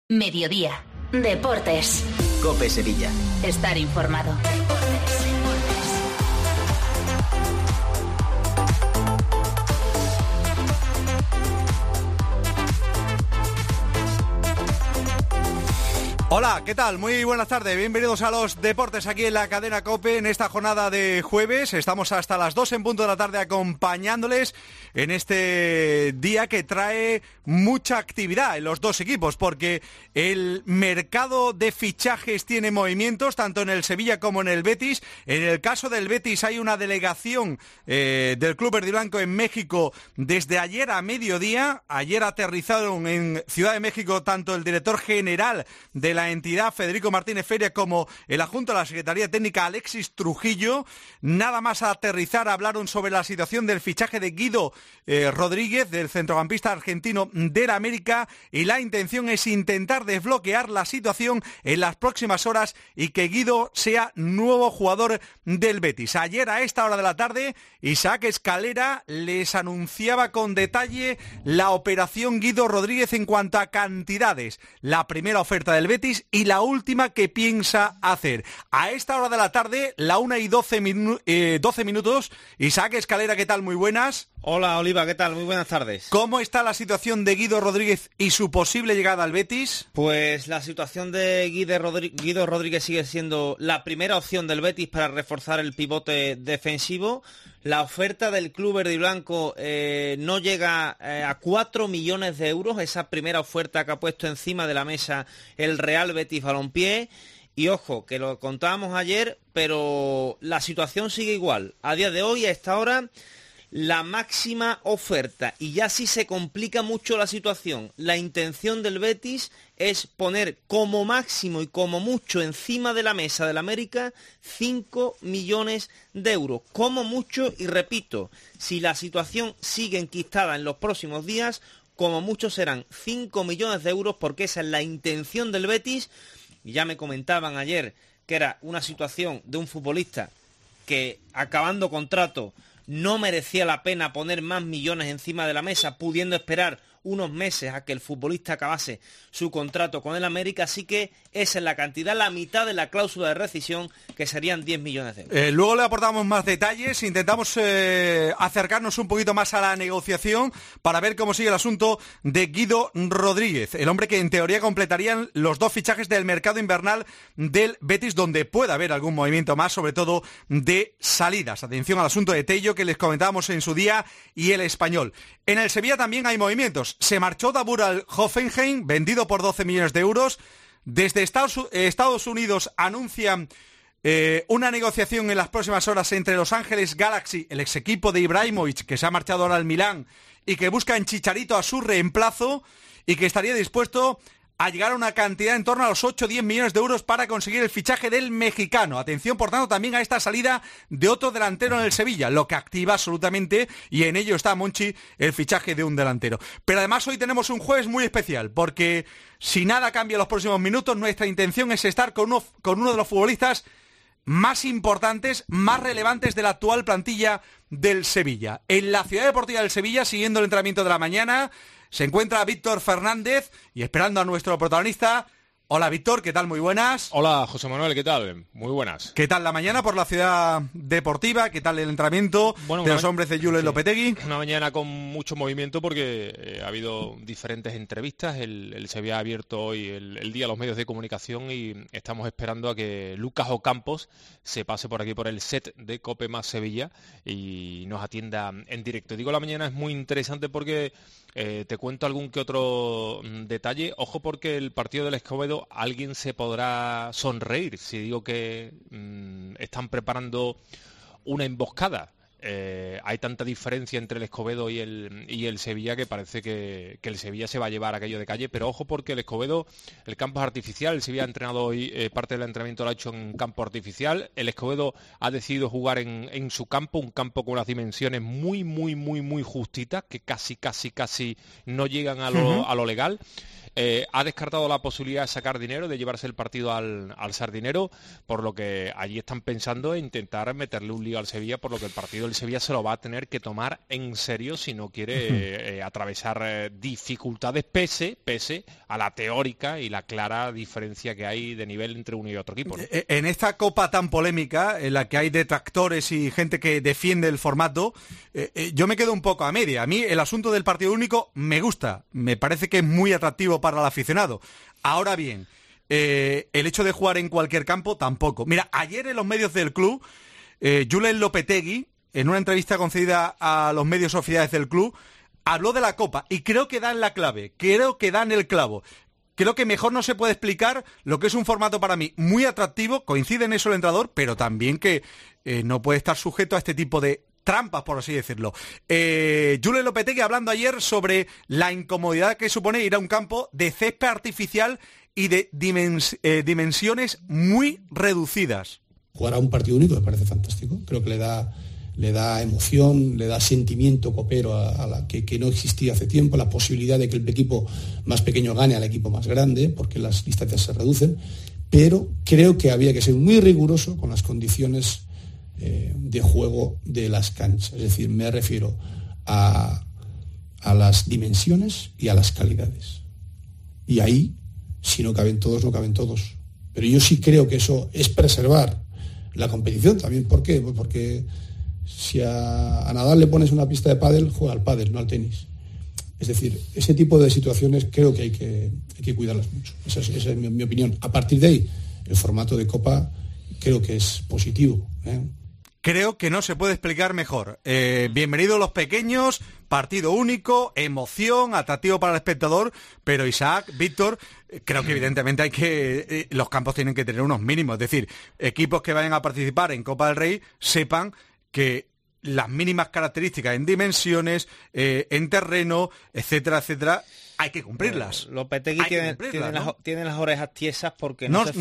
Mediodía. Deportes. COPE Sevilla. Estar informado. Hola, ¿qué tal? Muy buenas tardes, bienvenidos a los deportes aquí en la cadena COPE en esta jornada de jueves. Estamos hasta las 2 en punto de la tarde acompañándoles en este día que trae mucha actividad en los dos equipos, porque el mercado de fichajes tiene movimientos tanto en el Sevilla como en el Betis. En el caso del Betis hay una delegación del Club Verdiblanco en México desde ayer a mediodía. Ayer aterrizaron en Ciudad de México tanto el director general de la entidad, Federico Martínez Feria, como el adjunto de la Secretaría Técnica, Alexis Trujillo. Nada más a aterrizar hablaron sobre la situación del fichaje de Guido Rodríguez, del centrocampista argentino del América, y la intención es intentar desbloquear la situación en las próximas horas y que Guido sea nuevo jugador del Betis. Ayer a esta hora de la tarde, Isaac Escalera les anunciaba con detalle la operación Guido Rodríguez en cuanto a cantidades. La primera oferta del Betis y la última que piensa hacer. A esta hora de la tarde, la 1:12 minutos. Isaac Escalera, ¿qué tal? Muy buenas. Hola, Oliva, ¿qué tal? Muy buenas tardes. ¿Cómo está la situación de Guido Rodríguez y su posible llegada al Betis? Pues la situación de Guido Rodríguez sigue siendo la primera opción del Betis para reforzar el pivote defensivo. La oferta del club verdiblanco no llega a 4 millones de euros, esa primera oferta que ha puesto encima de la mesa el Real Betis Balompié. Y ojo, que lo contábamos ayer, pero la situación sigue igual. A día de hoy, a esta hora, la máxima oferta, y ya sí se complica mucho la situación, la intención del Betis es poner como máximo y como mucho encima de la mesa del América 5 millones de euros, como mucho, y repito, si la situación sigue enquistada en los próximos días, como mucho serán 5 millones de euros, porque esa es la intención del Betis. Y ya me comentaban ayer que era una situación de un futbolista que acabando contrato no merecía la pena poner más millones encima de la mesa, pudiendo esperar unos meses a que el futbolista acabase su contrato con el América, así que esa es la cantidad, la mitad de la cláusula de rescisión, que serían 10 millones de euros. Luego le aportamos más detalles, intentamos acercarnos un poquito más a la negociación para ver cómo sigue el asunto de Guido Rodríguez, el hombre que en teoría completarían los dos fichajes del mercado invernal del Betis, donde puede haber algún movimiento más, sobre todo de salidas. Atención al asunto de Tello, que les comentábamos en su día, y el Español. En el Sevilla también hay movimientos. Se marchó Dabur al Hoffenheim, vendido por 12 millones de euros. Desde Estados Unidos anuncian una negociación en las próximas horas entre Los Ángeles Galaxy, el ex equipo de Ibrahimovic, que se ha marchado ahora al Milán, y que busca en Chicharito a su reemplazo, y que estaría dispuesto a llegar a una cantidad en torno a los 8-10 millones de euros para conseguir el fichaje del mexicano. Atención, por tanto, también a esta salida de otro delantero en el Sevilla, lo que activa absolutamente, y en ello está Monchi, el fichaje de un delantero. Pero además hoy tenemos un jueves muy especial, porque si nada cambia en los próximos minutos, nuestra intención es estar con uno de los futbolistas más importantes, más relevantes de la actual plantilla del Sevilla. En la Ciudad Deportiva del Sevilla, siguiendo el entrenamiento de la mañana, se encuentra Víctor Fernández y esperando a nuestro protagonista. Hola Víctor, ¿qué tal? Muy buenas. Hola José Manuel, ¿qué tal? Muy buenas. ¿Qué tal la mañana por la Ciudad Deportiva? ¿Qué tal el entrenamiento de los hombres de Julen Lopetegui? Una mañana con mucho movimiento porque ha habido diferentes entrevistas. Se había abierto hoy el día a los medios de comunicación y estamos esperando a que Lucas Ocampos se pase por aquí por el set de COPE más Sevilla y nos atienda en directo. Digo, la mañana es muy interesante porque te cuento algún que otro detalle. Ojo, porque el partido del Escobedo alguien se podrá sonreír si digo que están preparando una emboscada. Hay tanta diferencia entre el Escobedo y el Sevilla que parece que el Sevilla se va a llevar aquello de calle, pero ojo, porque el Escobedo, el campo es artificial. El Sevilla ha entrenado hoy, parte del entrenamiento lo ha hecho en campo artificial. El Escobedo ha decidido jugar en su campo, un campo con unas dimensiones muy justitas, que casi no llegan a lo legal. Ha descartado la posibilidad de sacar dinero, de llevarse el partido al Sardinero, por lo que allí están pensando en intentar meterle un lío al Sevilla, por lo que el partido el Sevilla se lo va a tener que tomar en serio si no quiere atravesar dificultades pese a la teórica y la clara diferencia que hay de nivel entre uno y otro equipo, ¿no? En esta copa tan polémica, en la que hay detractores y gente que defiende el formato, yo me quedo un poco a media. A mí el asunto del partido único me gusta, me parece que es muy atractivo para el aficionado. Ahora bien, el hecho de jugar en cualquier campo tampoco. Mira, ayer en los medios del club, Julen Lopetegui, en una entrevista concedida a los medios oficiales del club, habló de la Copa y creo que dan la clave, creo que dan el clavo. Creo que mejor no se puede explicar lo que es un formato para mí muy atractivo, coincide en eso el entrenador, pero también que no puede estar sujeto a este tipo de trampas, por así decirlo. Julen Lopetegui hablando ayer sobre la incomodidad que supone ir a un campo de césped artificial y de dimensiones muy reducidas. Jugar a un partido único me parece fantástico, creo que le da emoción, le da sentimiento copero a la que no existía hace tiempo, la posibilidad de que el equipo más pequeño gane al equipo más grande, porque las distancias se reducen, pero creo que había que ser muy riguroso con las condiciones de juego de las canchas, es decir, me refiero a las dimensiones y a las calidades. Y ahí, si no caben todos, no caben todos. Pero yo sí creo que eso es preservar la competición también. ¿Por qué? Pues porque si a Nadal le pones una pista de pádel, juega al pádel, no al tenis. Es decir, ese tipo de situaciones creo que hay que cuidarlas mucho. Esa es mi opinión. A partir de ahí, el formato de Copa creo que es positivo, ¿eh? Creo que no se puede explicar mejor. Bienvenidos los pequeños, partido único, emoción, atractivo para el espectador, pero Isaac, Víctor, creo que evidentemente los campos tienen que tener unos mínimos. Es decir, equipos que vayan a participar en Copa del Rey sepan que las mínimas características en dimensiones, en terreno, etcétera, etcétera, hay que cumplirlas. Lopetegui tiene las orejas tiesas porque no se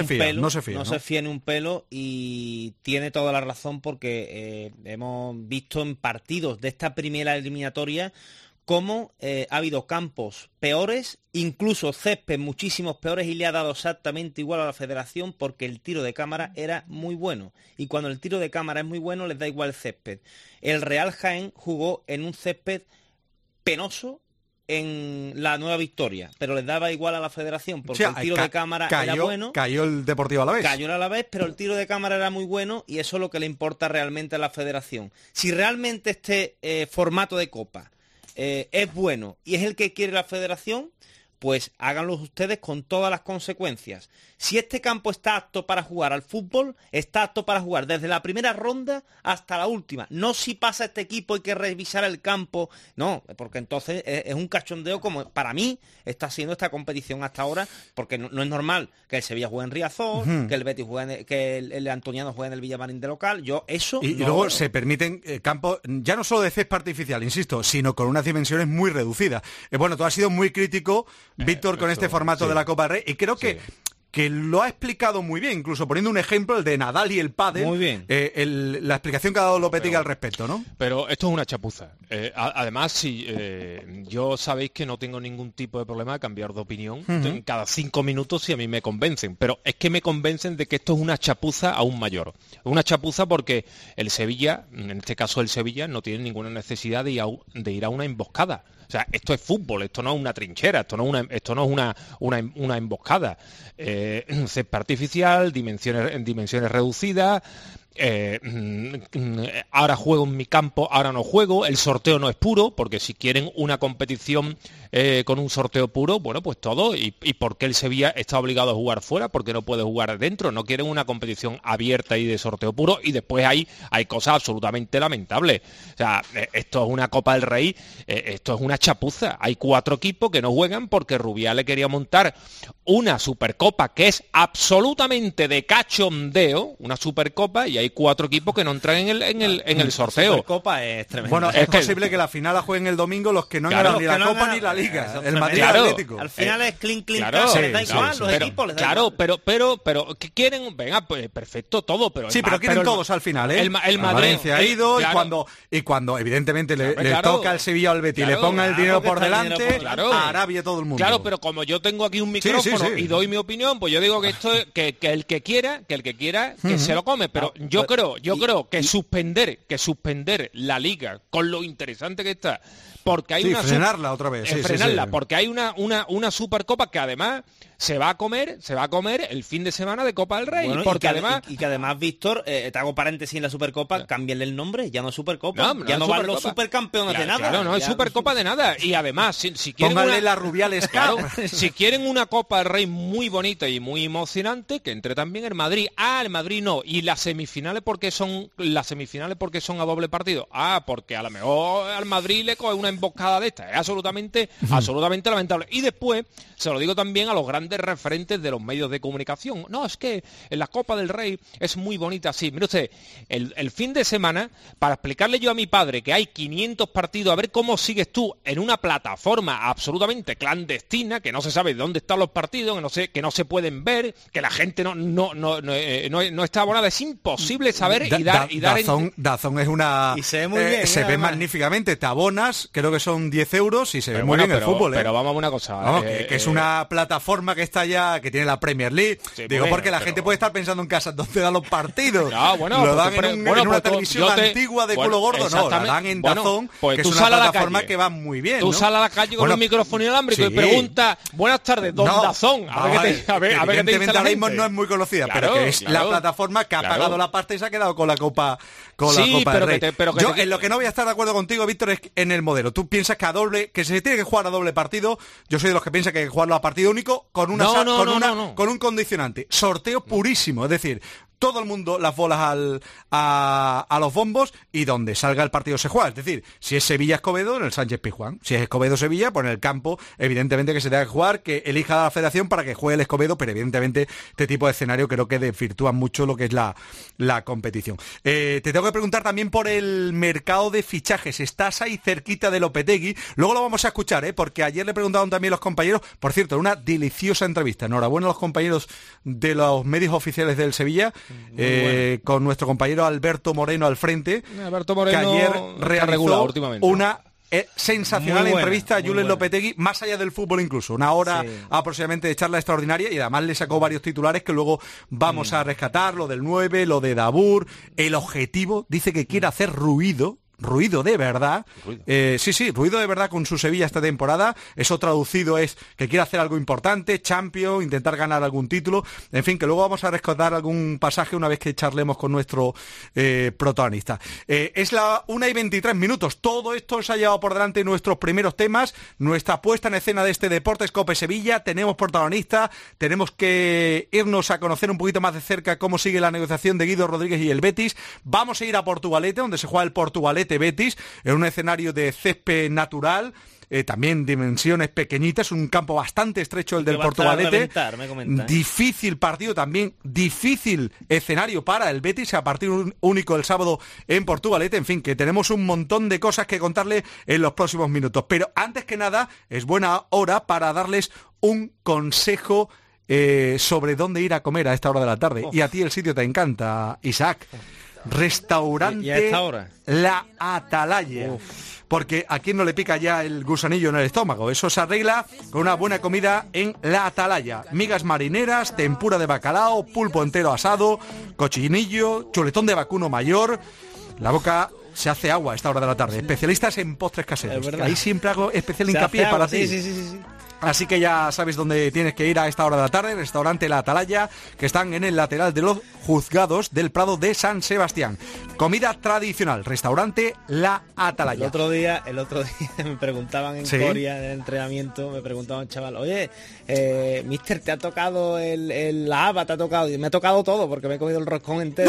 fía ni un pelo y tiene toda la razón porque hemos visto en partidos de esta primera eliminatoria cómo ha habido campos peores, incluso césped muchísimos peores, y le ha dado exactamente igual a la federación porque el tiro de cámara era muy bueno. Y cuando el tiro de cámara es muy bueno, les da igual el césped. El Real Jaén jugó en un césped penoso en la Nueva Victoria, pero les daba igual a la federación porque el tiro de cámara era bueno. Cayó el Deportivo Alavés. Cayó el Alavés, pero el tiro de cámara era muy bueno y eso es lo que le importa realmente a la federación. Si realmente este formato de Copa es bueno y es el que quiere la federación, pues háganlo ustedes con todas las consecuencias. Si este campo está apto para jugar al fútbol, está apto para jugar desde la primera ronda hasta la última. No si pasa este equipo hay que revisar el campo. No, porque entonces es un cachondeo como para mí está siendo esta competición hasta ahora, porque no es normal que el Sevilla juegue en Riazor, que el Betis juegue que el Antoniano juegue en el Villamarín de local. Y luego se permiten campos, ya no solo de césped artificial, insisto, sino con unas dimensiones muy reducidas. Bueno, tú has sido muy crítico, Víctor, con este formato de la Copa del Rey, y creo que lo ha explicado muy bien, incluso poniendo un ejemplo, el de Nadal y el pádel. Muy bien. La explicación que ha dado Lopetegui al respecto, ¿no? Pero esto es una chapuza. Además, yo sabéis que no tengo ningún tipo de problema de cambiar de opinión cada 5 minutos si a mí me convencen. Pero es que me convencen de que esto es una chapuza aún mayor. Una chapuza porque el Sevilla, en este caso el Sevilla, no tiene ninguna necesidad de ir a una emboscada. O sea, esto es fútbol, esto no es una trinchera, esto no es una emboscada. Un césped artificial, dimensiones reducidas. Ahora juego en mi campo, ahora no juego. El sorteo no es puro, porque si quieren una competición con un sorteo puro, bueno, pues todo. ¿Y por qué el Sevilla está obligado a jugar fuera? Porque no puede jugar dentro. No quieren una competición abierta y de sorteo puro. Y después hay cosas absolutamente lamentables. O sea, esto es una Copa del Rey, esto es una chapuza. Hay 4 equipos que no juegan porque Rubiales quería montar una Supercopa que es absolutamente de cachondeo, una Supercopa, y hay 4 equipos que no entran en el sorteo. Supercopa es tremendo. Bueno, es posible que la final la jueguen el domingo los que no han ganado ni la Copa ni la Liga. El Madrid Atlético. Al final es clink, les da igual, los equipos les da igual. Pero ¿qué quieren? Venga, pues perfecto todo, pero pero quieren todos al final, ¿eh? El Madrid Valencia ha ido, y cuando evidentemente le toca al Sevilla o al Betis, le ponga el dinero por delante, a Arabia todo el mundo. Claro, pero como yo tengo aquí un micrófono y doy mi opinión, pues yo digo que esto que el que quiera que se lo come, pero yo creo que suspender la liga con lo interesante que está, porque hay frenarla otra vez. Frenarla, porque hay una Supercopa que además se va a comer el fin de semana de Copa del Rey. Bueno, porque además, Víctor, te hago paréntesis en la Supercopa, cámbienle el nombre, ya no es Supercopa, ya no van los supercampeones de nada. Claro, no es Supercopa de nada. Y además, si quieren pónganle la Rubiales Cup. Si quieren una Copa del Rey muy bonita y muy emocionante, que entre también el Madrid. El Madrid no. Y las semifinales porque son a doble partido. Porque a lo mejor al Madrid le coge una emboscada de esta. Es absolutamente lamentable. Y después, se lo digo también a los grandes referentes de los medios de comunicación. No, es que en la Copa del Rey es muy bonita. Sí, mire usted, el fin de semana, para explicarle yo a mi padre que hay 500 partidos, a ver cómo sigues tú en una plataforma absolutamente clandestina, que no se sabe dónde están los partidos, que no se pueden ver, que la gente no está abonada. Es imposible saber y dar Dazón es una... Y se ve muy bien. Se ve magníficamente. Te abonas, creo que son 10 euros y se ve muy bien el fútbol. Pero vamos a una cosa. Vamos, que es una plataforma que está ya, que tiene la Premier League. Sí, digo, porque la gente puede estar pensando en casa dónde dan los partidos. No, bueno, lo dan en una televisión antigua de culo gordo. No, la dan en Dazón, pues que es una plataforma que va muy bien. Tú sales a la calle con un micrófono inalámbrico y preguntas, buenas tardes, don Dazón. A ver qué te dice la gente. No es muy conocida, pero que es la plataforma que ha pagado la pasta y se ha quedado con la Copa del Rey. Yo en lo que no voy a estar de acuerdo contigo, Víctor, es en el modelo. Tú piensas que se tiene que jugar a doble partido. Yo soy de los que piensa que hay que jugarlo a partido único con un condicionante. Sorteo purísimo, es decir, todo el mundo las bolas a los bombos y donde salga el partido se juega. Es decir, si es Sevilla-Escobedo, en el Sánchez-Pizjuán. Si es Escobedo-Sevilla, pues en el campo, evidentemente que se tenga que jugar, que elija la federación para que juegue el Escobedo, pero evidentemente este tipo de escenario creo que desvirtúa mucho lo que es la competición. Te tengo que preguntar también por el mercado de fichajes. Estás ahí cerquita de Lopetegui. Luego lo vamos a escuchar, porque ayer le preguntaron también los compañeros, por cierto, una deliciosa entrevista. Enhorabuena a los compañeros de los medios oficiales del Sevilla. Con nuestro compañero Alberto Moreno al frente, que ayer realizó una sensacional entrevista a Julen Lopetegui, más allá del fútbol incluso, una hora aproximadamente de charla extraordinaria, y además le sacó varios titulares que luego vamos a rescatar, lo del 9, lo de Dabur, el objetivo, dice que quiere hacer ruido de verdad. Ruido de verdad con su Sevilla esta temporada. Eso traducido es que quiere hacer algo importante, Champions, intentar ganar algún título. En fin, que luego vamos a rescatar algún pasaje una vez que charlemos con nuestro protagonista. Es la 1:23. Todo esto se ha llevado por delante nuestros primeros temas, nuestra puesta en escena de este Deportes Cope Sevilla. Tenemos protagonista, tenemos que irnos a conocer un poquito más de cerca cómo sigue la negociación de Guido Rodríguez y el Betis. Vamos a ir a Portugalete, donde se juega el Portugalete Betis, en un escenario de césped natural, también dimensiones pequeñitas, un campo bastante estrecho el del Portugalete. Difícil partido también, difícil escenario para el Betis a partido único el sábado en Portugalete. En fin, que tenemos un montón de cosas que contarle en los próximos minutos. Pero antes que nada, es buena hora para darles un consejo sobre dónde ir a comer a esta hora de la tarde. Y a ti el sitio te encanta, Isaac. Restaurante ¿Y a esta hora? La Atalaya. Porque a quien no le pica ya el gusanillo en el estómago. Eso se arregla con una buena comida en La Atalaya. Migas marineras, tempura de bacalao, pulpo entero asado, cochinillo, chuletón de vacuno mayor. La boca se hace agua a esta hora de la tarde. Especialistas en postres caseros. Ahí siempre hago especial hincapié para ti. Sí. Así que ya sabes dónde tienes que ir a esta hora de la tarde, restaurante La Atalaya, que están en el lateral de los juzgados del Prado de San Sebastián. Comida tradicional, restaurante La Atalaya. El otro día me preguntaban en Coria, en el entrenamiento, me preguntaban, chaval, oye, mister, ¿te ha tocado la haba? ¿Te ha tocado? Y me ha tocado todo, porque me he comido el roscón entero.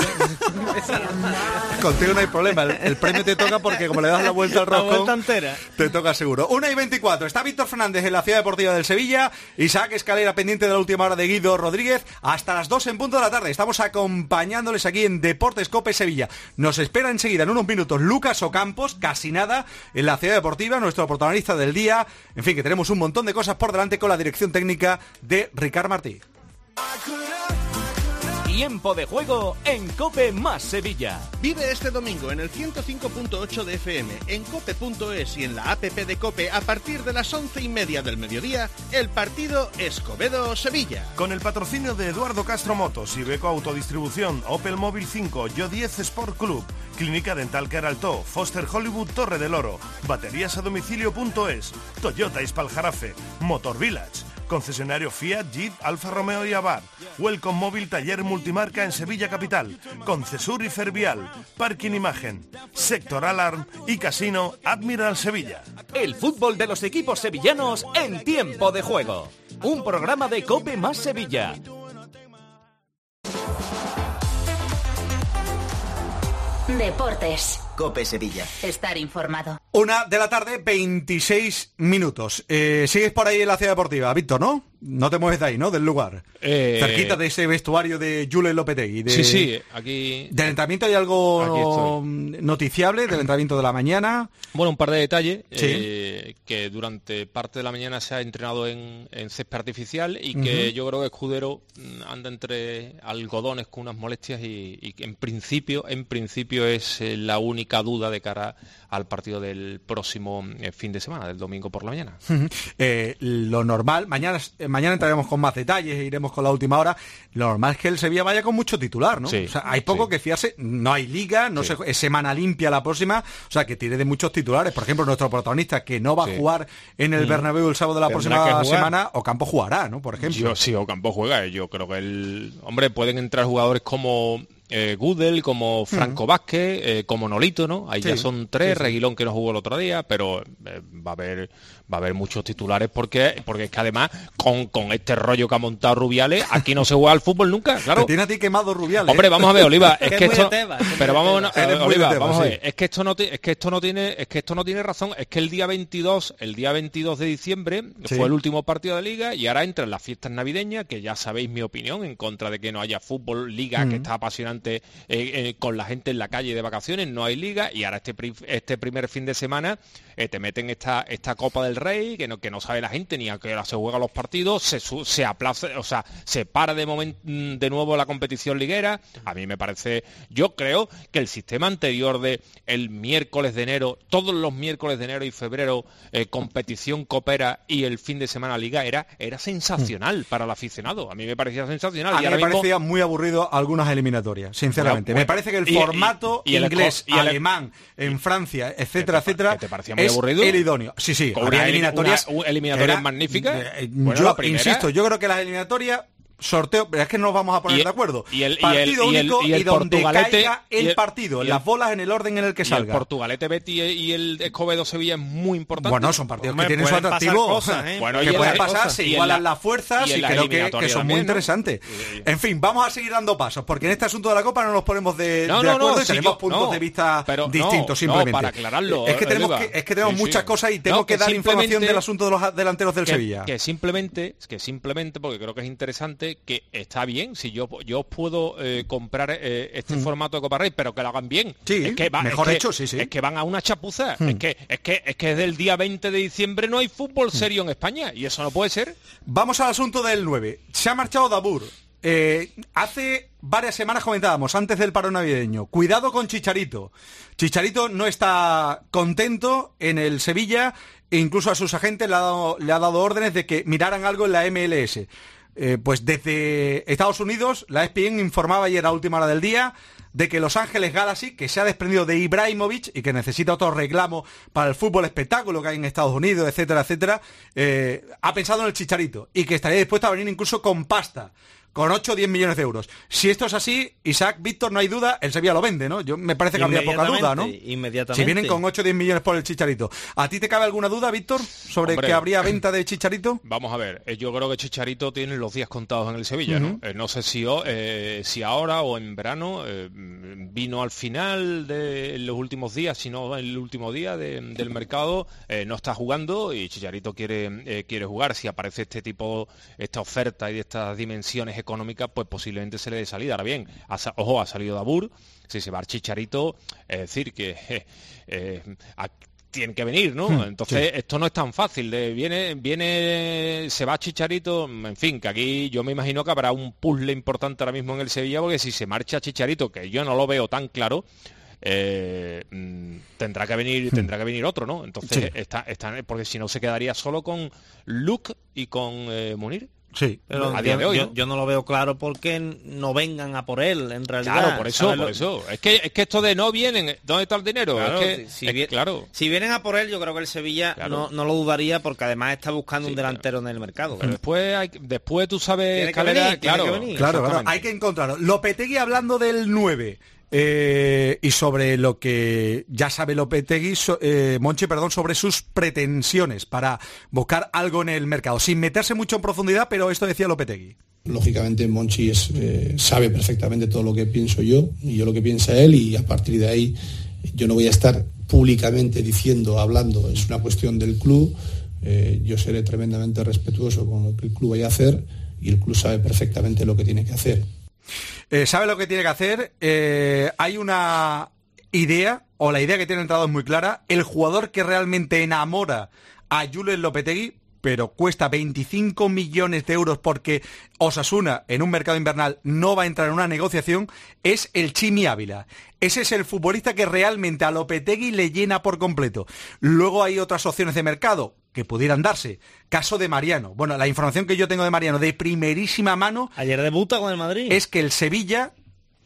Contigo no hay problema, el premio te toca porque como le das la vuelta al roscón, la vuelta entera, te toca seguro. 1:24, está Víctor Fernández en la Ciudad Deportiva del Sevilla, Isaac Escalera pendiente de la última hora de Guido Rodríguez, hasta las 2 en punto de la tarde. Estamos acompañándoles aquí en Deportes Cope Sevilla. Nos espera enseguida en unos minutos Lucas Ocampos, casi nada, en la Ciudad Deportiva, nuestro protagonista del día. En fin, que tenemos un montón de cosas por delante con la dirección técnica de Ricard Martí. Tiempo de juego en COPE más Sevilla. Vive este domingo en el 105.8 de FM, en cope.es y en la app de COPE a partir de las 11:30 del mediodía, el partido Escobedo-Sevilla. Con el patrocinio de Eduardo Castro Motos, Iveco Autodistribución, Opel Móvil 5, Yo 10 Sport Club, Clínica Dental Queraltó, Foster Hollywood Torre del Oro, Baterías a Domicilio.es, Toyota Ispaljarafe, Motor Village, concesionario Fiat, Jeep, Alfa Romeo y Abarth, Welcome Móvil Taller Multimarca en Sevilla Capital, Concesur y Fervial, Parking Imagen, Sector Alarm y Casino Admiral Sevilla. El fútbol de los equipos sevillanos en Tiempo de Juego. Un programa de COPE más Sevilla. Deportes. COPE Sevilla. Estar informado. 1:26 p.m. Sigues por ahí en la ciudad deportiva, Víctor, ¿no? No te mueves de ahí, ¿no? Del lugar. Cerquita de ese vestuario de Julen Lopetegui. Sí, aquí... ¿Del entrenamiento hay algo noticiable del entrenamiento de la mañana? Bueno, un par de detalles. Sí. Que durante parte de la mañana se ha entrenado en césped artificial y que yo creo que Escudero anda entre algodones con unas molestias y que en principio es la única duda de cara al partido del próximo fin de semana, del domingo por la mañana. Lo normal, mañana entraremos con más detalles e iremos con la última hora. Lo normal es que el Sevilla vaya con mucho titular, ¿no? Sí, o sea, hay poco que fiarse, no hay liga, es semana limpia la próxima, o sea, que tire de muchos titulares. Por ejemplo, nuestro protagonista, que no va a jugar en el Bernabéu el sábado de la próxima semana, Ocampo jugará, ¿no? Por ejemplo. Ocampo juega. Yo creo que pueden entrar jugadores como Gudel, como Franco Vázquez, como Nolito, ¿no? Ahí ya son tres, Reguilón que no jugó el otro día, pero va a haber muchos titulares porque es que además con este rollo que ha montado Rubiales, aquí no se juega al fútbol nunca, claro. Te tiene a ti quemado Rubiales. Hombre, vamos a ver, Oliva, es que esto, pero vamos a ver, es que esto no tiene razón, es que el día 22 de diciembre fue el último partido de liga y ahora entran las fiestas navideñas, que ya sabéis mi opinión en contra de que no haya fútbol, liga que está apasionante con la gente en la calle de vacaciones, no hay liga y ahora este primer fin de semana te meten esta Copa del Rey que no sabe la gente ni a qué hora se juegan los partidos, se aplaza, o sea, se para de nuevo la competición liguera. A mí me parece, yo creo que el sistema anterior de el miércoles de enero, todos los miércoles de enero y febrero competición copera y el fin de semana liga era sensacional para el aficionado. A mí me parecía sensacional. A mí me parecía muy aburrido algunas eliminatorias, sinceramente. Me parece que el formato inglés, alemán, en Francia, etcétera, ¿te parecía muy aburrido? El idóneo. Sí, había eliminatorias magníficas. Yo insisto, yo creo que las eliminatorias sorteo, pero es que no nos vamos a poner de acuerdo. Partido único y donde caiga el partido, las bolas en el orden en el que salga. El Portugalete Betis y el Escobedo Sevilla es muy importante. Bueno, son partidos que tienen su atractivo. Que pueden pasar, se igualan las fuerzas y creo que son muy interesantes. En fin, vamos a seguir dando pasos, porque en este asunto de la Copa no nos ponemos de acuerdo y tenemos puntos de vista distintos, simplemente. Para aclararlo. Es que tenemos muchas cosas y tengo que dar información del asunto de los delanteros del Sevilla. Que simplemente, porque creo que es interesante, que está bien, si yo os puedo comprar este formato de Copa Rey, pero que lo hagan bien. Sí, es que hecho. Es que van a una chapuza. Es que desde el día 20 de diciembre no hay fútbol serio en España y eso no puede ser. Vamos al asunto del 9. Se ha marchado Dabur. Hace varias semanas comentábamos, antes del paro navideño, cuidado con Chicharito. Chicharito no está contento en el Sevilla e incluso a sus agentes le ha dado órdenes de que miraran algo en la MLS. Pues desde Estados Unidos, la ESPN informaba ayer a última hora del día de que Los Ángeles Galaxy, que se ha desprendido de Ibrahimovic y que necesita otro reclamo para el fútbol espectáculo que hay en Estados Unidos, etcétera, etcétera, ha pensado en el Chicharito y que estaría dispuesto a venir incluso con pasta, con 8 o 10 millones de euros. Si esto es así, Isaac, Víctor, no hay duda, el Sevilla lo vende, ¿no? Me parece que habría poca duda, ¿no? Inmediatamente. Si vienen con 8 o 10 millones por el Chicharito. ¿A ti te cabe alguna duda, Víctor, sobre que habría venta de Chicharito? Vamos a ver, yo creo que Chicharito tiene los días contados en el Sevilla, ¿no? No sé si ahora o en verano vino al final de los últimos días, si no el último día del mercado, no está jugando y Chicharito quiere jugar. Si aparece esta oferta y de estas dimensiones económica, pues posiblemente se le dé salida. Ahora bien, ha salido Dabur, si se va al Chicharito, es decir, que tienen que venir, ¿no? Entonces esto no es tan fácil. Viene, se va Chicharito, en fin, que aquí yo me imagino que habrá un puzzle importante ahora mismo en el Sevilla, porque si se marcha Chicharito, que yo no lo veo tan claro, tendrá que venir otro, ¿no? Entonces porque si no se quedaría solo con Luke y con Munir. Sí, pero a día de hoy, yo no lo veo claro porque no vengan a por él, en realidad. Claro, por eso. Es que esto de no vienen, ¿dónde está el dinero? Claro, claro. Si vienen a por él, yo creo que el Sevilla no lo dudaría, porque además está buscando un delantero en el mercado. Pero después tú sabes, tiene que venir. Claro, hay que encontrarlo. Lopetegui hablando del 9. Y sobre lo que ya sabe Lopetegui, Monchi, sobre sus pretensiones para buscar algo en el mercado, sin meterse mucho en profundidad, pero esto decía Lopetegui. Lógicamente Monchi sabe perfectamente todo lo que pienso yo y yo lo que piensa él, y a partir de ahí yo no voy a estar públicamente hablando, es una cuestión del club. Yo seré tremendamente respetuoso con lo que el club vaya a hacer, y el club sabe perfectamente lo que tiene que hacer. Sabe lo que tiene que hacer. Hay una idea, o la idea que tiene el entrenador es muy clara. El jugador que realmente enamora a Julen Lopetegui, pero cuesta 25 millones de euros porque Osasuna en un mercado invernal no va a entrar en una negociación, es el Chimi Ávila. Ese es el futbolista que realmente a Lopetegui le llena por completo. Luego hay otras opciones de mercado que pudieran darse. Caso de Mariano. Bueno, la información que yo tengo de Mariano de primerísima mano... Ayer debuta con el Madrid. Es que el Sevilla,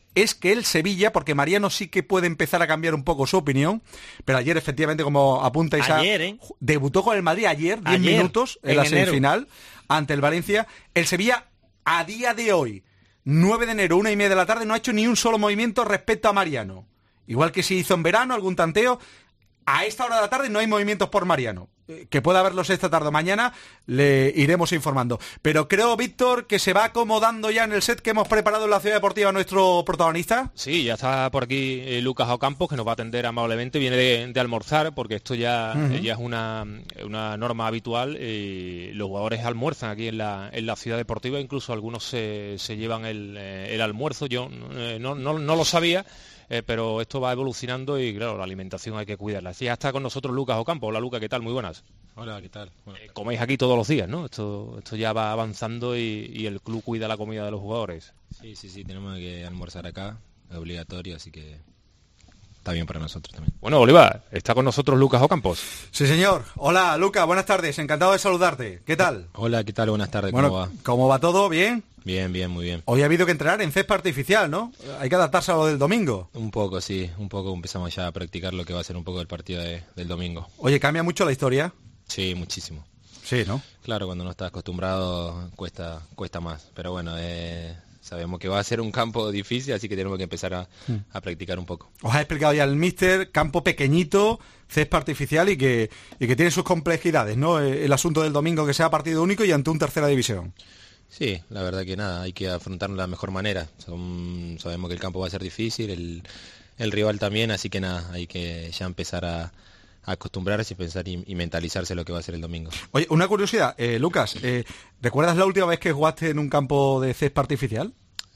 porque Mariano sí que puede empezar a cambiar un poco su opinión, pero ayer efectivamente, como apunta Isa, debutó con el Madrid ayer, 10 minutos en la semifinal ante el Valencia. El Sevilla, a día de hoy, 9 de enero, 1:30 de la tarde, no ha hecho ni un solo movimiento respecto a Mariano. Igual que si hizo en verano algún tanteo, a esta hora de la tarde no hay movimientos por Mariano. Que pueda haberlos esta tarde o mañana, le iremos informando. Pero creo, Víctor, que se va acomodando ya en el set que hemos preparado en la Ciudad Deportiva nuestro protagonista. Sí, ya está por aquí Lucas Ocampos, que nos va a atender amablemente. Viene de almorzar, porque esto ya es una norma habitual. Los jugadores almuerzan aquí en la Ciudad Deportiva, incluso algunos se llevan el almuerzo. Yo no lo sabía. Pero esto va evolucionando y claro, la alimentación hay que cuidarla. Ya está con nosotros Lucas Ocampos. Hola Lucas, ¿qué tal? Muy buenas. Hola, ¿qué tal? Bueno. Coméis aquí todos los días, ¿no? Esto ya va avanzando y el club cuida la comida de los jugadores. Sí, tenemos que almorzar acá, es obligatorio, así que está bien para nosotros también. Bueno, Bolívar, está con nosotros Lucas Ocampos. Sí, señor. Hola, Lucas, buenas tardes, encantado de saludarte. ¿Qué tal? Hola, ¿qué tal? Buenas tardes, bueno, ¿cómo va? ¿Cómo va todo? ¿Bien? Bien, muy bien. Hoy ha habido que entrenar en césped artificial, ¿no? Hay que adaptarse a lo del domingo. Un poco empezamos ya a practicar lo que va a ser un poco el partido del domingo. Oye, ¿cambia mucho la historia? Sí, muchísimo. Sí, ¿no? Claro, cuando no estás acostumbrado cuesta más, pero bueno, sabemos que va a ser un campo difícil, así que tenemos que empezar a practicar un poco. Os ha explicado ya el míster, campo pequeñito, césped artificial y que tiene sus complejidades, ¿no? El asunto del domingo, que sea partido único y ante un tercera división. Sí, la verdad que nada, hay que afrontarlo de la mejor manera. Sabemos que el campo va a ser difícil, el rival también, así que nada, hay que ya empezar a acostumbrarse y pensar y mentalizarse lo que va a ser el domingo. Oye, una curiosidad, Lucas, ¿recuerdas la última vez que jugaste en un campo de césped artificial?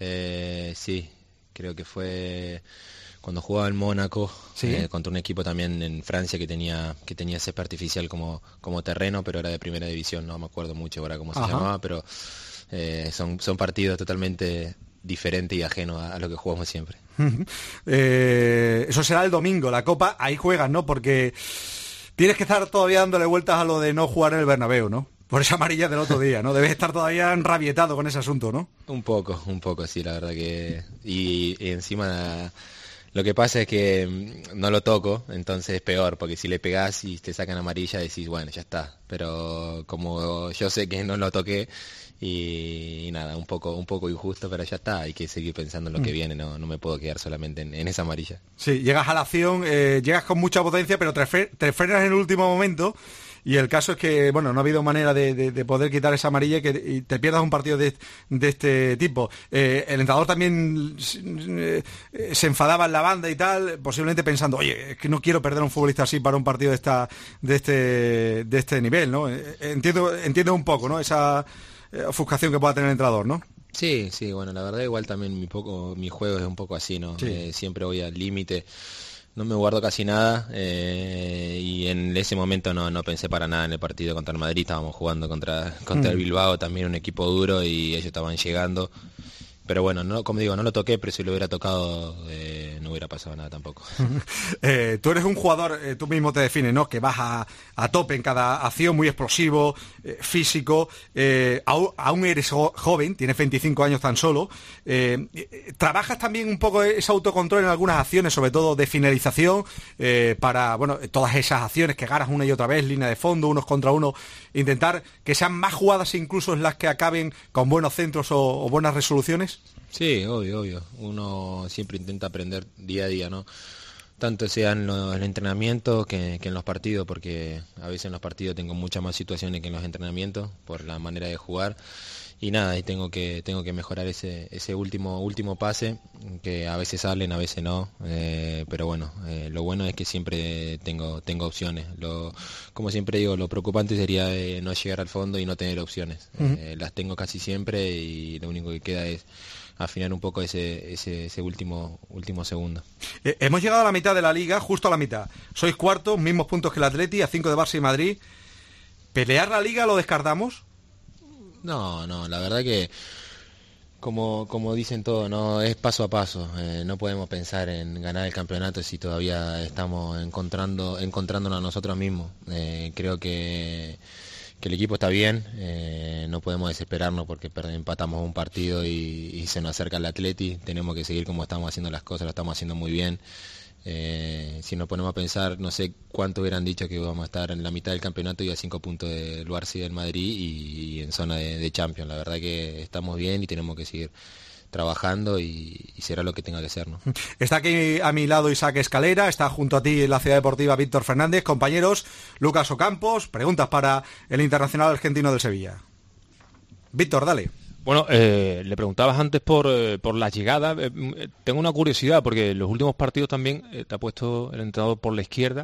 Sí, creo que fue cuando jugaba en Mónaco, ¿sí? Contra un equipo también en Francia que tenía césped artificial como terreno, pero era de primera división, no me acuerdo mucho ahora cómo se llamaba, pero son partidos totalmente diferentes y ajenos a lo que jugamos siempre. Eso será el domingo, la Copa, ahí juegas, ¿no? Porque tienes que estar todavía dándole vueltas a lo de no jugar en el Bernabéu, ¿no? Por esa amarilla del otro día, ¿no? Debes estar todavía enrabietado con ese asunto, ¿no? Un poco, sí, la verdad que... Y encima... Lo que pasa es que no lo toco, entonces es peor, porque si le pegás y te sacan amarilla decís, bueno, ya está. Pero como yo sé que no lo toqué y nada, un poco injusto, pero ya está, hay que seguir pensando en lo que viene, no me puedo quedar solamente en esa amarilla. Sí, llegas a la acción, llegas con mucha potencia, pero te frenas en el último momento. Y el caso es que, bueno, no ha habido manera de poder quitar esa amarilla y te pierdas un partido de este tipo. El entrenador también se enfadaba en la banda y tal, posiblemente pensando, oye, es que no quiero perder a un futbolista así para un partido de este nivel, ¿no? Entiendo un poco, ¿no? Esa ofuscación que pueda tener el entrenador, ¿no? Sí, bueno, la verdad igual también mi juego es un poco así, ¿no? Sí. Siempre voy al límite. no me guardo casi nada, y en ese momento no pensé para nada en el partido contra el Madrid. Estábamos jugando contra el Bilbao, también un equipo duro, y ellos estaban llegando. Pero bueno, no, como digo, no lo toqué, pero si lo hubiera tocado no hubiera pasado nada tampoco. Tú eres un jugador, tú mismo te defines, ¿no? Que vas a tope en cada acción, muy explosivo, físico. Aún eres joven, tienes 25 años tan solo. ¿Trabajas también un poco ese autocontrol en algunas acciones, sobre todo de finalización, para, bueno, todas esas acciones que ganas una y otra vez, línea de fondo, unos contra uno, intentar que sean más jugadas incluso en las que acaben con buenos centros o buenas resoluciones? Sí, obvio. Uno siempre intenta aprender día a día, ¿no? Tanto sea en el entrenamiento que en los partidos, porque a veces en los partidos tengo muchas más situaciones que en los entrenamientos por la manera de jugar. Y nada, y tengo que mejorar ese último pase, que a veces salen, a veces no, pero bueno, lo bueno es que siempre tengo opciones. Como siempre digo, lo preocupante sería no llegar al fondo y no tener opciones. Las tengo casi siempre, y lo único que queda es afinar un poco ese último segundo. Hemos llegado a la mitad de la liga, justo a la mitad. Sois cuartos, mismos puntos que el Atleti, a 5 de Barça y Madrid. ¿Pelear la liga lo descartamos? No, la verdad que como dicen todos, no es paso a paso. No podemos pensar en ganar el campeonato si todavía estamos encontrándonos a nosotros mismos. Creo que el equipo está bien, no podemos desesperarnos porque empatamos un partido y se nos acerca el Atleti. Tenemos que seguir como estamos haciendo las cosas, lo estamos haciendo muy bien. Si nos ponemos a pensar, no sé cuánto hubieran dicho que íbamos a estar en la mitad del campeonato y a 5 puntos del Barça y del Madrid y en zona de Champions. La verdad que estamos bien y tenemos que seguir trabajando y será lo que tenga que ser, ¿no? Está aquí a mi lado Isaac Escalera, está junto a ti en la Ciudad Deportiva Víctor Fernández. Compañeros, Lucas Ocampos, preguntas para el internacional argentino del Sevilla. Víctor, dale. Bueno, le preguntabas antes por la llegada. Tengo una curiosidad, porque en los últimos partidos también te ha puesto el entrenador por la izquierda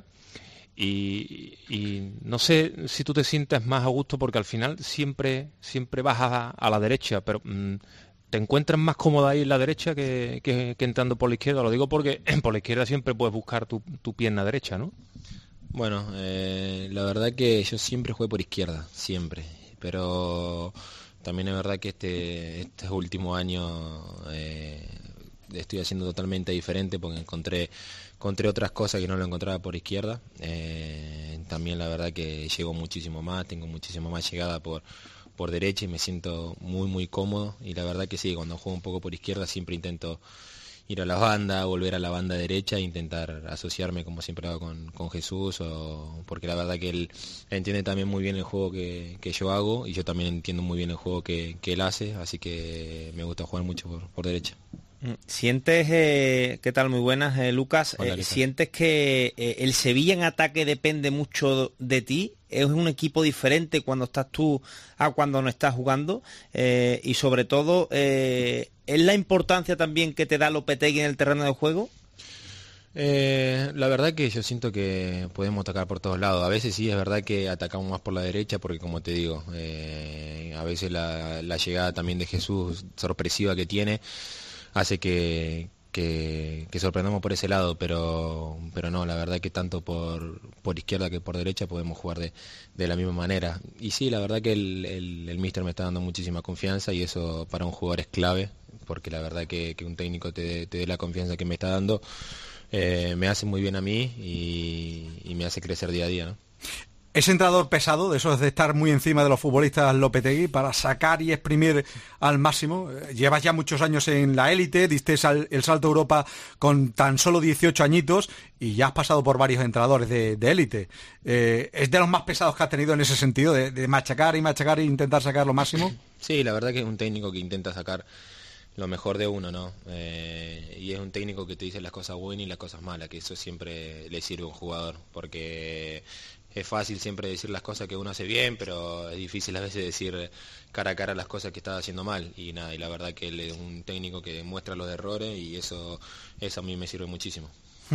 y no sé si tú te sientes más a gusto, porque al final siempre vas a la derecha, pero ¿te encuentras más cómoda ahí en la derecha que entrando por la izquierda? Lo digo porque por la izquierda siempre puedes buscar tu pierna derecha, ¿no? Bueno, la verdad que yo siempre jugué por izquierda, siempre, pero también es verdad que este último año estoy haciendo totalmente diferente, porque encontré otras cosas que no lo encontraba por izquierda. También la verdad que llego muchísimo más, tengo muchísimo más llegada por derecha y me siento muy muy cómodo, y la verdad que sí, cuando juego un poco por izquierda siempre intento ir a la banda, volver a la banda derecha e intentar asociarme como siempre hago con Jesús, porque la verdad que él entiende también muy bien el juego que yo hago, y yo también entiendo muy bien el juego que él hace, así que me gusta jugar mucho por derecha. ¿Sientes, qué tal, muy buenas, Lucas? Hola, ¿sientes que el Sevilla en ataque depende mucho de ti? ¿Es un equipo diferente cuando estás tú a cuando no estás jugando? Y sobre todo, ¿es la importancia también que te da Lopetegui en el terreno de juego? La verdad que yo siento que podemos atacar por todos lados. A veces sí, es verdad que atacamos más por la derecha, porque como te digo, a veces la llegada también de Jesús sorpresiva que tiene hace que sorprendamos por ese lado, pero no, la verdad que tanto por izquierda que por derecha podemos jugar de la misma manera. Y sí, la verdad que el míster me está dando muchísima confianza, y eso para un jugador es clave, porque la verdad que un técnico te dé la confianza que me está dando, me hace muy bien a mí y me hace crecer día a día, ¿no? ¿Es entrenador pesado, de esos de estar muy encima de los futbolistas, Lopetegui, para sacar y exprimir al máximo? Llevas ya muchos años en la élite, diste el salto a Europa con tan solo 18 añitos y ya has pasado por varios entrenadores de élite. ¿Es de los más pesados que has tenido en ese sentido, de machacar y machacar e intentar sacar lo máximo? Sí, la verdad que es un técnico que intenta sacar lo mejor de uno, ¿no? Y es un técnico que te dice las cosas buenas y las cosas malas, que eso siempre le sirve a un jugador, porque es fácil siempre decir las cosas que uno hace bien, pero es difícil a veces decir cara a cara las cosas que está haciendo mal, y nada, y la verdad que él es un técnico que muestra los errores, y eso a mí me sirve muchísimo.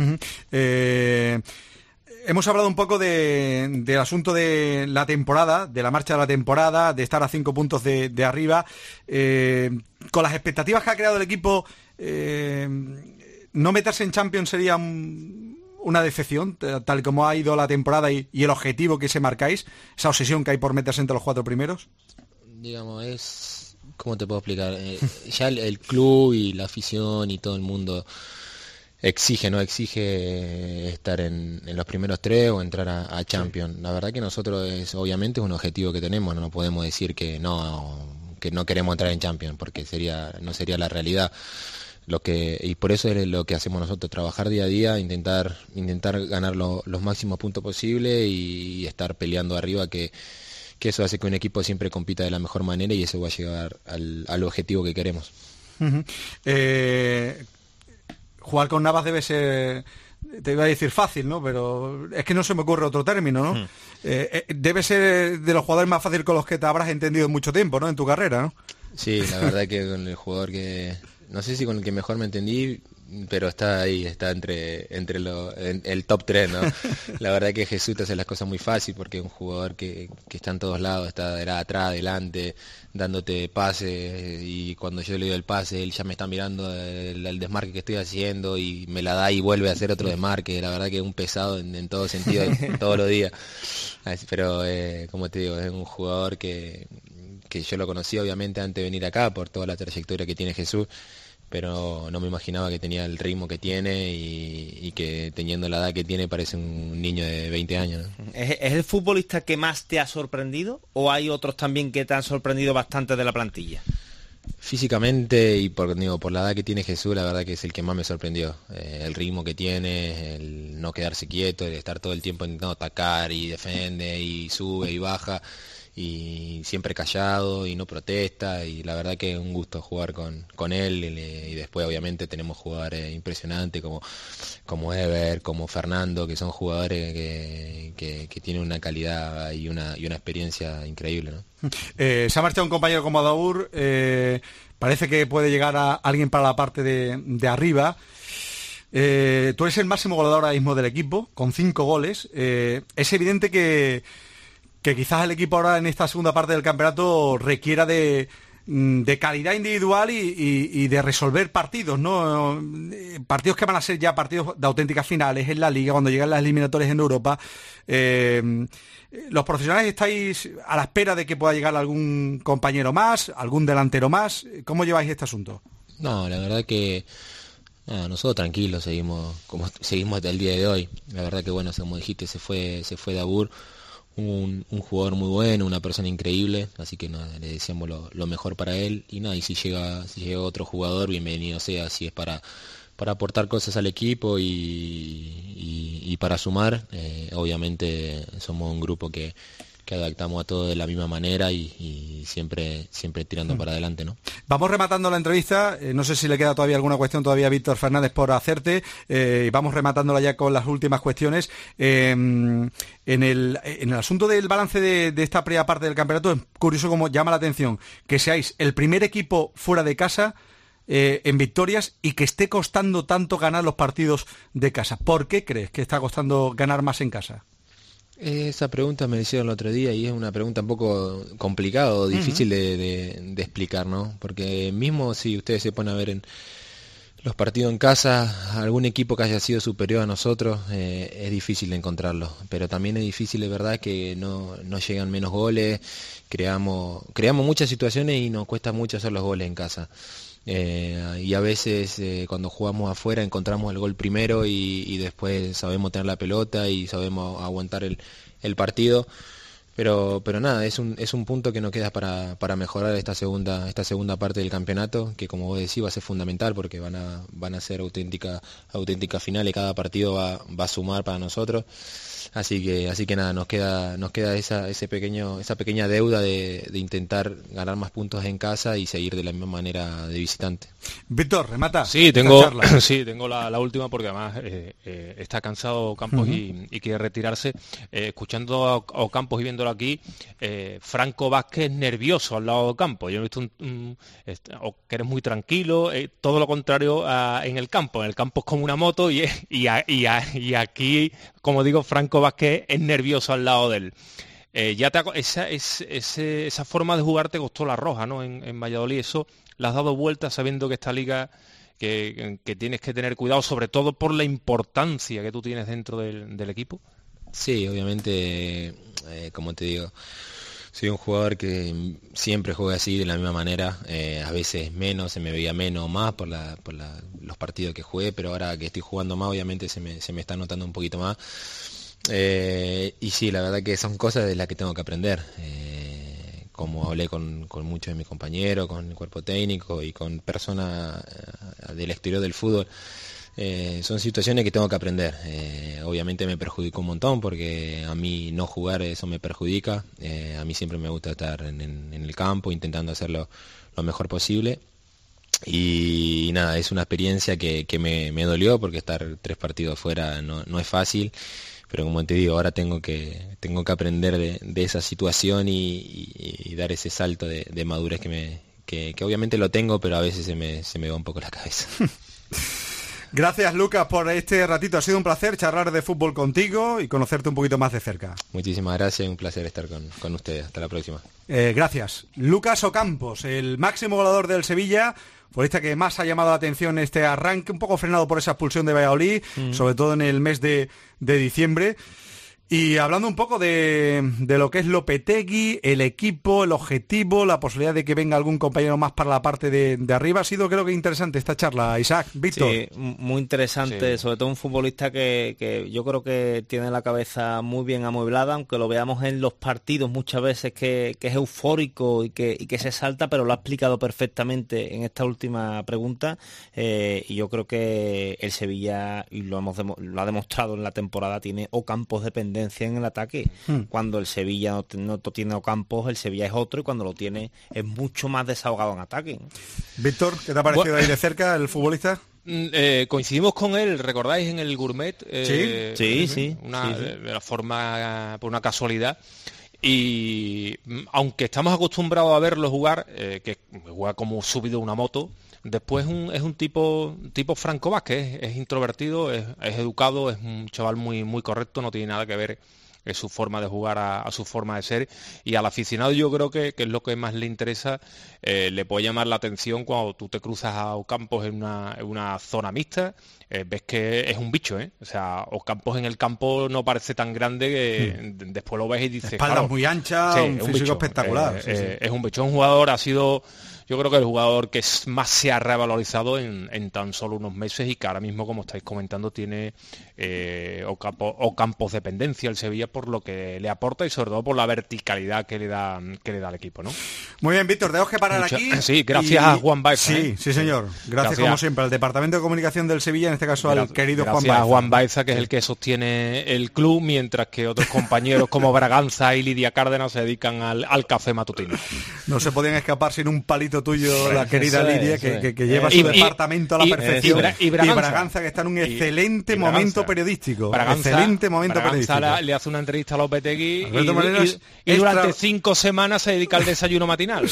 Hemos hablado un poco del asunto de la temporada, de la marcha de la temporada, de estar a 5 puntos de arriba. Con las expectativas que ha creado el equipo, no meterse en Champions sería una decepción, tal como ha ido la temporada y el objetivo que se marcáis, esa obsesión que hay por meterse entre los 4 primeros? Digamos, es... ¿Cómo te puedo explicar? Ya el club y la afición y todo el mundo exige estar en los primeros 3 o entrar a Champions. La verdad que nosotros obviamente es un objetivo que tenemos, no podemos decir que no queremos entrar en Champions, porque no sería la realidad. Y por eso es lo que hacemos nosotros, trabajar día a día, intentar ganar los máximos puntos posibles y estar peleando arriba, que eso hace que un equipo siempre compita de la mejor manera y eso va a llegar al objetivo que queremos. Uh-huh. Jugar con Navas debe ser, te iba a decir fácil, ¿no? Pero es que no se me ocurre otro término, ¿no? Debe ser de los jugadores más fáciles con los que te habrás entendido en mucho tiempo, ¿no? En tu carrera, ¿no? Sí, la verdad que con el jugador que... No sé si con el que mejor me entendí, pero está ahí, está entre el top 3, ¿no? La verdad que Jesús te hace las cosas muy fácil porque es un jugador que está en todos lados, está atrás, adelante, dándote pases, y cuando yo le doy el pase, él ya me está mirando el desmarque que estoy haciendo y me la da y vuelve a hacer otro desmarque. La verdad que es un pesado en todo sentido, todos los días. Pero, como te digo, es un jugador que yo lo conocí obviamente antes de venir acá por toda la trayectoria que tiene Jesús, pero no me imaginaba que tenía el ritmo que tiene y que teniendo la edad que tiene parece un niño de 20 años, ¿no? ¿Es el futbolista que más te ha sorprendido o hay otros también que te han sorprendido bastante de la plantilla? Físicamente y por la edad que tiene Jesús, la verdad que es el que más me sorprendió. El ritmo que tiene, el no quedarse quieto, el estar todo el tiempo intentando atacar y defiende y sube y baja, y siempre callado y no protesta, y la verdad que es un gusto jugar con él, y después obviamente tenemos jugadores impresionantes como Ever, como Fernando, que son jugadores que tienen una calidad y una experiencia increíble, ¿no? Se ha marchado un compañero como Daur, parece que puede llegar a alguien para la parte de arriba. Tú eres el máximo goleador ahora mismo del equipo, con 5 goles. Es evidente que quizás el equipo ahora en esta segunda parte del campeonato requiera de calidad individual y de resolver partidos, ¿no? Partidos que van a ser ya partidos de auténticas finales en la Liga, cuando llegan las eliminatorias en Europa. ¿Los profesionales estáis a la espera de que pueda llegar algún compañero más, algún delantero más? ¿Cómo lleváis este asunto? No, la verdad que nosotros tranquilos seguimos hasta el día de hoy. La verdad que, bueno, como dijiste, se fue Daur, un jugador muy bueno, una persona increíble, así que le deseamos lo mejor para él, y si llega otro jugador, bienvenido sea, si es para aportar cosas al equipo y para sumar. Obviamente somos un grupo que adaptamos a todo de la misma manera y siempre tirando para adelante, ¿no? Vamos rematando la entrevista, no sé si le queda todavía alguna cuestión todavía a Víctor Fernández por hacerte, vamos rematándola ya con las últimas cuestiones. En el asunto del balance de esta primera parte del campeonato, es curioso cómo llama la atención que seáis el primer equipo fuera de casa en victorias y que esté costando tanto ganar los partidos de casa. ¿Por qué crees que está costando ganar más en casa? Esa pregunta me la hicieron el otro día y es una pregunta un poco complicada o difícil de explicar, ¿no? Porque mismo si ustedes se ponen a ver en los partidos en casa, algún equipo que haya sido superior a nosotros, es difícil de encontrarlo, pero también es difícil, de verdad, que no llegan menos goles, creamos muchas situaciones y nos cuesta mucho hacer los goles en casa. Y a veces cuando jugamos afuera encontramos el gol primero y después sabemos tener la pelota y sabemos aguantar el partido, pero nada, es un punto que nos queda para mejorar esta segunda parte del campeonato, que como vos decís va a ser fundamental porque van a ser auténtica final y cada partido va a sumar para nosotros. Así que nada, nos queda esa pequeña deuda de intentar ganar más puntos en casa y seguir de la misma manera de visitante. Víctor, remata. Sí, tengo la última porque además está cansado Campos y quiere retirarse. Escuchando a Ocampos y viéndolo aquí, Franco Vázquez nervioso al lado de Campos. Yo he visto que eres muy tranquilo, todo lo contrario en el campo. En el campo es como una moto y aquí, como digo, Franco Vázquez es nervioso al lado de él. Esa forma de jugar te costó la roja, ¿no? En Valladolid, eso la has dado vuelta sabiendo que esta liga que tienes que tener cuidado, sobre todo por la importancia que tú tienes dentro del equipo? Sí, obviamente, como te digo, soy un jugador que siempre juega así, de la misma manera, a veces menos, se me veía menos o más por los partidos que jugué, pero ahora que estoy jugando más, obviamente se me está notando un poquito más. Y sí, la verdad que son cosas de las que tengo que aprender. Como hablé con muchos de mis compañeros, con el cuerpo técnico y con personas del exterior del fútbol, son situaciones que tengo que aprender. Obviamente me perjudicó un montón porque a mí no jugar eso me perjudica. A mí siempre me gusta estar en el campo intentando hacerlo lo mejor posible. Y nada, es una experiencia que me dolió porque estar 3 partidos fuera no es fácil. Pero como te digo, ahora tengo que aprender de esa situación y dar ese salto de madurez que obviamente lo tengo, pero a veces se me va un poco la cabeza. Gracias, Lucas, por este ratito. Ha sido un placer charlar de fútbol contigo y conocerte un poquito más de cerca. Muchísimas gracias, un placer estar con ustedes. Hasta la próxima. Gracias. Lucas Ocampos, el máximo goleador del Sevilla, futbolista que más ha llamado la atención este arranque, un poco frenado por esa expulsión de Valladolid, sobre todo en el mes de diciembre. Y hablando un poco de lo que es Lopetegui, el equipo, el objetivo, la posibilidad de que venga algún compañero más para la parte de arriba, ha sido, creo que interesante esta charla, Isaac. Víctor. Sí, muy interesante, sobre todo un futbolista que yo creo que tiene la cabeza muy bien amueblada, aunque lo veamos en los partidos muchas veces que es eufórico y que se salta, pero lo ha explicado perfectamente en esta última pregunta, y yo creo que el Sevilla, y lo ha demostrado en la temporada, tiene Ocampos dependencia en el ataque. Cuando el Sevilla no tiene Ocampos, el Sevilla es otro, y cuando lo tiene es mucho más desahogado en ataque. Víctor, ¿qué te ha parecido ahí de cerca el futbolista? Coincidimos con él, ¿recordáis en el Gourmet? Sí. De la forma, por una casualidad. Y aunque estamos acostumbrados a verlo jugar, que juega como subido una moto, después es un tipo Franco Vázquez, es introvertido, es educado, es un chaval muy, muy correcto, no tiene nada que ver su forma de jugar a su forma de ser, y al aficionado yo creo que es lo que más le interesa. Le puede llamar la atención cuando tú te cruzas a Ocampos en una zona mixta, ves que es un bicho, o sea, Ocampos en el campo no parece tan grande que después lo ves y dices, espalda claro, muy ancha, un físico bicho, espectacular. Es un bicho, un jugador, ha sido, yo creo que el jugador que más se ha revalorizado en tan solo unos meses, y que ahora mismo, como estáis comentando, tiene Ocampos dependencia el Sevilla por lo que le aporta y sobre todo por la verticalidad que le da al equipo, ¿no? Muy bien, Víctor, tenemos que parar aquí. Sí, gracias a Juan Baeza. Sí, señor. Gracias como siempre al Departamento de Comunicación del Sevilla, en este caso al querido Juan Baeza. Gracias a Juan Baeza, que es el que sostiene el club, mientras que otros compañeros como Braganza y Lidia Cárdenas se dedican al café matutino. No se podían escapar sin un palito tuyo, la querida Lidia, que lleva su departamento a la perfección. Y Braganza, que está en un excelente momento periodístico. Excelente momento periodístico. Le hace una entrevista a Lopetegui y durante 5 semanas se dedica al desayuno matinal.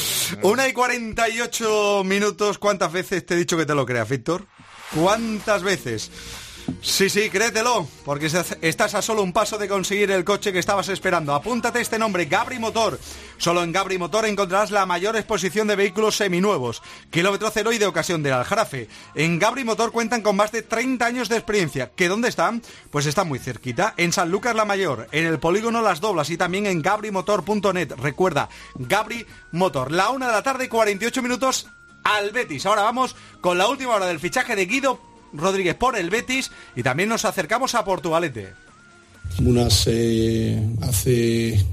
1:48 minutos. ¿Cuántas veces te he dicho que te lo creas, Víctor? ¿Cuántas veces? Sí, créetelo, porque estás a solo un paso de conseguir el coche que estabas esperando. Apúntate este nombre, Gabri Motor. Solo en Gabri Motor encontrarás la mayor exposición de vehículos seminuevos. Kilómetro cero y de ocasión del Aljarafe. En Gabri Motor cuentan con más de 30 años de experiencia. ¿Que dónde están? Pues están muy cerquita, en Sanlúcar la Mayor, en el polígono Las Doblas y también en gabrimotor.net. Recuerda, Gabri Motor. La 1 de la tarde, 48 minutos al Betis. Ahora vamos con la última hora del fichaje de Guido Rodríguez por el Betis y también nos acercamos a Portugalete. Hace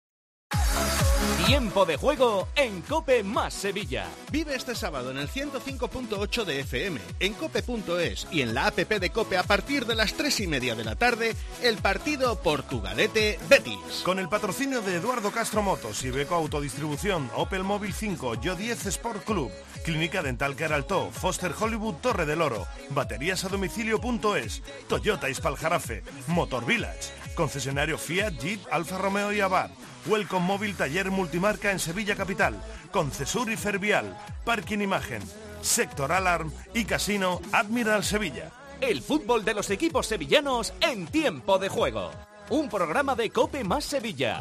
Tiempo de juego en COPE más Sevilla. Vive este sábado en el 105.8 de FM, en cope.es y en la app de COPE a partir de las 3:30 de la tarde, el partido Portugalete-Betis. Con el patrocinio de Eduardo Castro Motos, Iveco Autodistribución, Opel Móvil 5, Yo 10 Sport Club, Clínica Dental Queraltó, Foster Hollywood Torre del Oro, Baterías a domicilio.es, Toyota Ispal-Jarafe, Motor Village, concesionario Fiat, Jeep, Alfa Romeo y Abarth, Welcome Móvil Taller Multimarca en Sevilla Capital, Concesur y Fervial, Parking Imagen, Sector Alarm y Casino Admiral Sevilla. El fútbol de los equipos sevillanos en tiempo de juego. Un programa de COPE más Sevilla.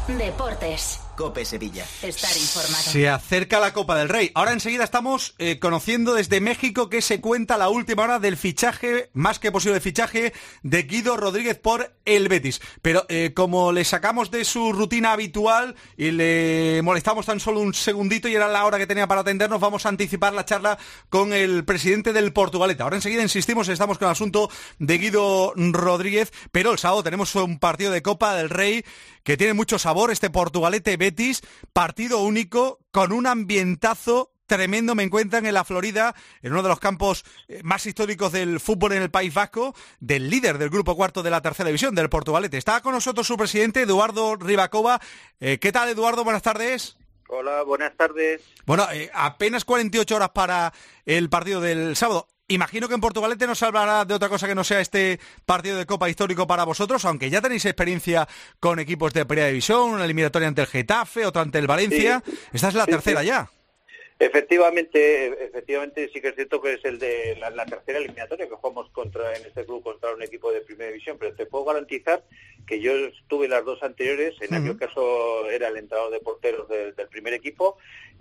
Deportes. COPE Sevilla. Estar informado. Se acerca la Copa del Rey. Ahora enseguida estamos conociendo desde México que se cuenta la última hora del fichaje, más que posible fichaje, de Guido Rodríguez por el Betis. Pero como le sacamos de su rutina habitual y le molestamos tan solo un segundito y era la hora que tenía para atendernos, vamos a anticipar la charla con el presidente del Portugalete. Ahora enseguida insistimos, estamos con el asunto de Guido Rodríguez, pero el sábado tenemos un partido de Copa del Rey que tiene mucho sabor, este Portugalete Betis, partido único, con un ambientazo tremendo. Me encuentran en la Florida, en uno de los campos más históricos del fútbol en el País Vasco, del líder del grupo cuarto de la tercera división, del Portugalete. Está con nosotros su presidente, Eduardo Ribacova. ¿Qué tal, Eduardo? Buenas tardes. Hola, buenas tardes. Bueno, apenas 48 horas para el partido del sábado. Imagino que en Portugalete no se hablará de otra cosa que no sea este partido de Copa histórico para vosotros, aunque ya tenéis experiencia con equipos de Primera División, una eliminatoria ante el Getafe, otra ante el Valencia. Sí. Esta es la tercera ya. Efectivamente, sí que es cierto que es el de la tercera eliminatoria que jugamos en este club contra un equipo de Primera División, pero te puedo garantizar que yo estuve las dos anteriores, en aquel caso era el entrenador de porteros del primer equipo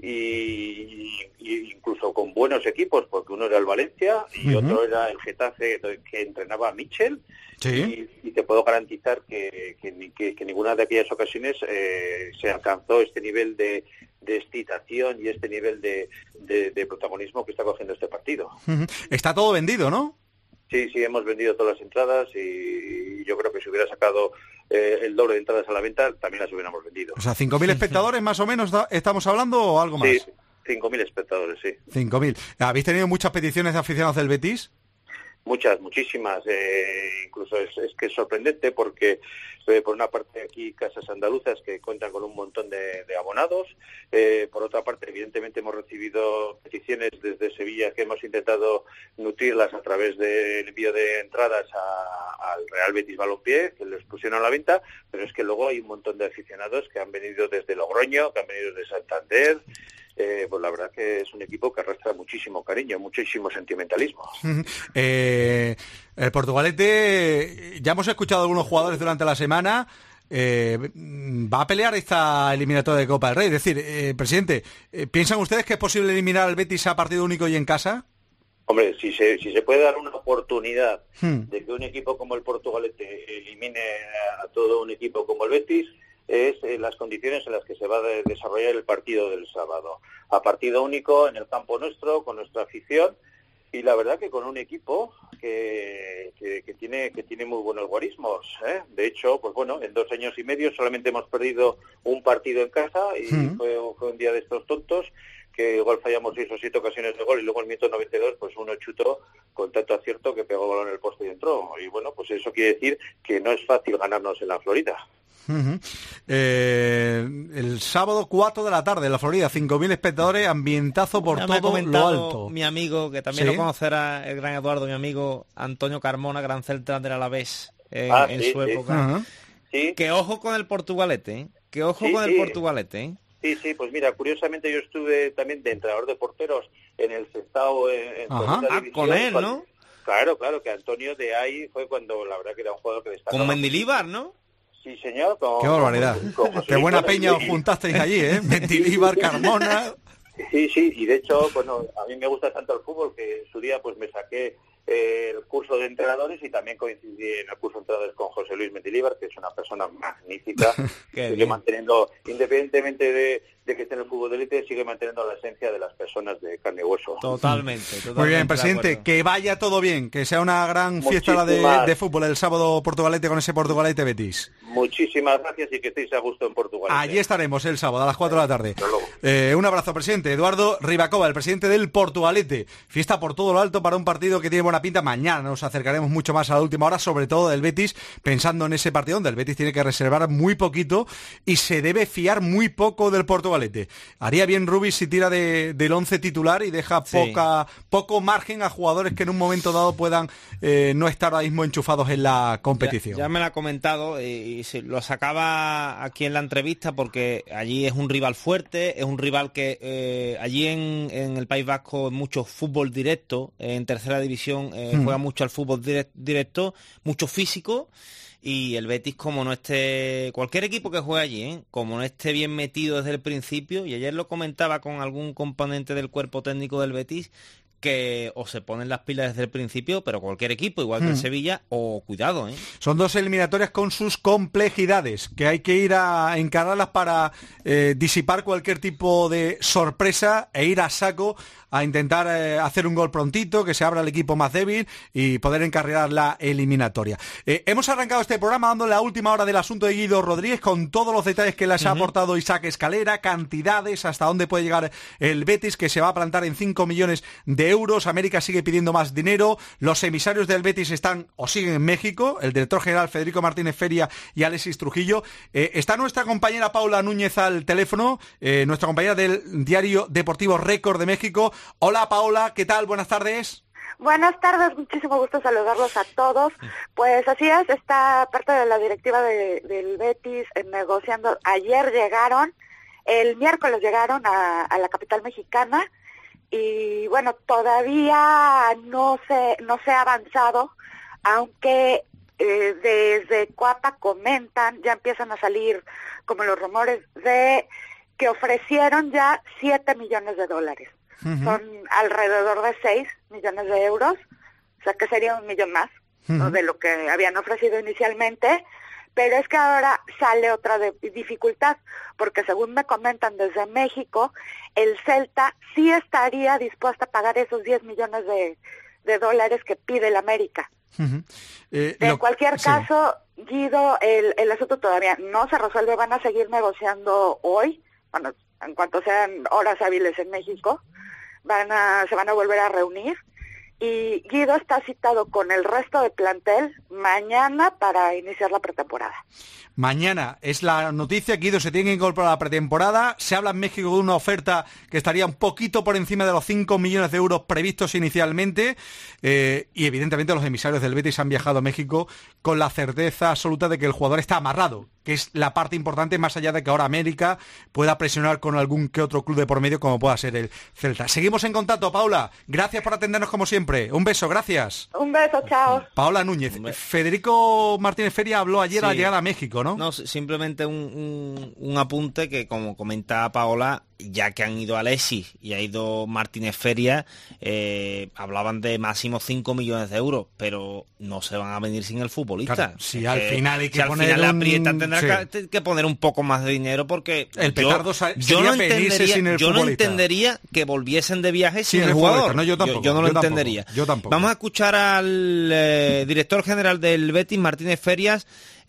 y incluso con buenos equipos, porque uno era el Valencia y otro era el Getafe que entrenaba a Michel. Sí. Y te puedo garantizar que ninguna de aquellas ocasiones se alcanzó este nivel de excitación y este nivel de protagonismo que está cogiendo este partido. Está todo vendido, ¿no? Sí, hemos vendido todas las entradas y yo creo que si hubiera sacado el doble de entradas a la venta, también las hubiéramos vendido. O sea, 5.000 espectadores más o menos estamos hablando, o algo más. Sí, 5.000 espectadores, sí. 5.000. ¿Habéis tenido muchas peticiones de aficionados del Betis? Muchísimas, incluso es que es sorprendente porque por una parte aquí casas andaluzas que cuentan con un montón de abonados, por otra parte evidentemente hemos recibido peticiones desde Sevilla que hemos intentado nutrirlas a través del envío de entradas al Real Betis Balompié, que les pusieron a la venta, pero es que luego hay un montón de aficionados que han venido desde Logroño, que han venido desde Santander. Pues la verdad que es un equipo que arrastra muchísimo cariño, muchísimo sentimentalismo. El Portugalete, ya hemos escuchado a algunos jugadores durante la semana, va a pelear esta eliminatoria de Copa del Rey. Es decir, presidente, ¿piensan ustedes que es posible eliminar al Betis a partido único y en casa? Hombre, si se puede dar una oportunidad de que un equipo como el Portugalete elimine a todo un equipo como el Betis, es las condiciones en las que se va a desarrollar el partido del sábado. A partido único en el campo nuestro, con nuestra afición, y la verdad que con un equipo que tiene muy buenos guarismos, ¿eh? De hecho, pues bueno, en 2 años y medio solamente hemos perdido un partido en casa y fue un día de estos tontos que igual fallamos 6 o 7 ocasiones de gol y luego en el minuto 92 pues uno chutó con tanto acierto que pegó el balón en el poste y entró. Y bueno, pues eso quiere decir que no es fácil ganarnos en la Florida. El sábado 4 de la tarde en la Florida, 5.000 espectadores, ambientazo por todo lo alto. Mi amigo, que también lo conocerá el gran Eduardo, mi amigo Antonio Carmona, gran central del Alavés en su época. Sí. Que ojo con el Portugalete, el Portugalete. Sí, pues mira, curiosamente yo estuve también de entrenador de porteros en el Sestao en división, con él, ¿no? Claro, que Antonio de ahí fue cuando la verdad que era un jugador que destacaba. Con Mendilibar, ¿no? Sí, señor. Qué barbaridad. Qué buena peña os juntasteis allí, ¿eh? Mendilibar, Carmona. Sí, y de hecho, bueno, a mí me gusta tanto el fútbol que en su día pues me saqué el curso de entrenadores y también coincidí en el curso de entrenadores con José Luis Mendilibar, que es una persona magnífica, sigue manteniendo, independientemente de que esté en el fútbol de élite, sigue manteniendo la esencia de las personas de carne y hueso. Totalmente. Muy bien, presidente, que vaya todo bien, que sea una gran fiesta la de fútbol el sábado Portugalete con ese Portugalete Betis. Muchísimas gracias y que estéis a gusto en Portugal. Allí estaremos el sábado a las 4 de la tarde. Un abrazo, presidente. Eduardo Ribacova, el presidente del Portugalete. Fiesta por todo lo alto para un partido que tiene buena pinta. Mañana nos acercaremos mucho más a la última hora, sobre todo del Betis, pensando en ese partido donde el Betis tiene que reservar muy poquito y se debe fiar muy poco del Portugalete. Haría bien Rubis si tira del 11 titular y deja poco margen a jugadores que en un momento dado puedan no estar ahora mismo enchufados en la competición. Ya me lo ha comentado y lo sacaba aquí en la entrevista porque allí es un rival fuerte, es un rival que allí en el País Vasco mucho fútbol directo, en tercera división juega mucho al fútbol directo, mucho físico. y el Betis, como no esté, cualquier equipo que juegue allí, como no esté bien metido desde el principio, y ayer lo comentaba con algún componente del cuerpo técnico del Betis, que o se ponen las pilas desde el principio, pero cualquier equipo, igual que el Sevilla, o cuidado. Son 2 eliminatorias con sus complejidades, que hay que ir a encararlas para disipar cualquier tipo de sorpresa e ir a saco a intentar hacer un gol prontito, que se abra el equipo más débil y poder encarrilar la eliminatoria. Hemos arrancado este programa dando la última hora del asunto de Guido Rodríguez, con todos los detalles que les ha aportado Isaac Escalera, cantidades, hasta dónde puede llegar el Betis, que se va a plantar en 5 millones de euros. América sigue pidiendo más dinero. Los emisarios del Betis están o siguen en México, el director general Federico Martínez Feria y Alexis Trujillo. Está nuestra compañera Paula Núñez al teléfono, nuestra compañera del diario deportivo Récord de México. Hola Paola, ¿qué tal? Buenas tardes. Buenas tardes, muchísimo gusto saludarlos a todos. Pues así es, está parte de la directiva del Betis negociando. Ayer llegaron, el miércoles llegaron a la capital mexicana y bueno, todavía no se ha avanzado, aunque desde Coapa comentan, ya empiezan a salir como los rumores de que ofrecieron ya $7 millones. Son alrededor de 6 millones de euros, o sea que sería 1 millón más, ¿no?, de lo que habían ofrecido inicialmente, pero es que ahora sale otra dificultad, porque según me comentan desde México, el Celta sí estaría dispuesto a pagar esos 10 millones de dólares que pide el América. En cualquier caso, Guido, el asunto todavía no se resuelve, van a seguir negociando hoy, bueno, en cuanto sean horas hábiles en México, se van a volver a reunir, y Guido está citado con el resto del plantel mañana para iniciar la pretemporada. Mañana es la noticia, Guido se tiene que incorporar a la pretemporada. Se habla en México de una oferta que estaría un poquito por encima de los 5 millones de euros previstos inicialmente, y evidentemente los emisarios del Betis han viajado a México con la certeza absoluta de que el jugador está amarrado, que es la parte importante, más allá de que ahora América pueda presionar con algún que otro club de por medio, como pueda ser el Celta. Seguimos en contacto, Paula. Gracias por atendernos como siempre. Un beso, gracias. Un beso, chao. Paula Núñez. Federico Martínez Feria habló ayer al llegar a México, ¿no? No, simplemente un apunte que, como comentaba Paola, ya que han ido Alexis y ha ido Martínez Feria, hablaban de máximo 5 millones de euros, pero no se van a venir sin el futbolista. Claro, si al final hay que poner la Prieta tendrá que poner un poco más de dinero, porque el petardo sería venirse sin el futbolista. Yo no entendería que volviesen de viaje sin el jugador. No, yo tampoco. Yo no lo entendería. Yo tampoco. Vamos a escuchar al director general del Betis, Martínez Feria,